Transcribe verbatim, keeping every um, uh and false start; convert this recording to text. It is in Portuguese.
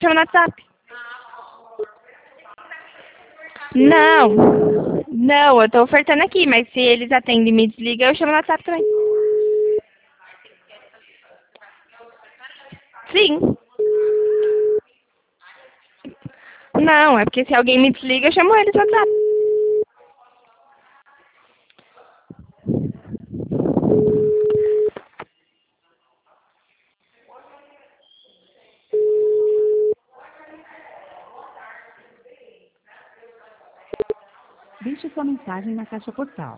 Chama no WhatsApp. Não. Não, eu tô ofertando aqui, mas se eles atendem e me desligam, eu chamo no WhatsApp também. Sim. Não, é porque se alguém me desliga, eu chamo eles no WhatsApp. Deixe sua mensagem na caixa postal.